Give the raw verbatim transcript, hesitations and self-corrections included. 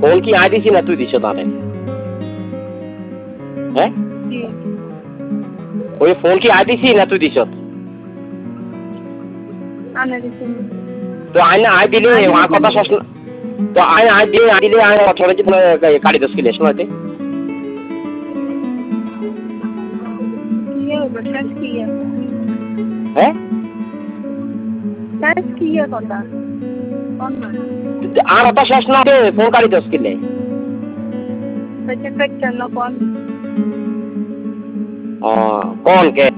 Phone কি I দিছি না তুই দিছ তারে? হ্যাঁ ওই ফোন কি আই দিছি না তুই দিছ? আনা দিছি তো আইনা আই দিলে আমার কথা শোন তো আই আই দিলে আই দিলে আই ছড়ে যে কাটি দশ কিলো শোনাতে কি হবে কাজ কি হ্যাঁ কাজ কি কথা কোন না আর কথা শেষ না ফোন কাটি দশ কিলো সেটা কেন কোন ও কোন কে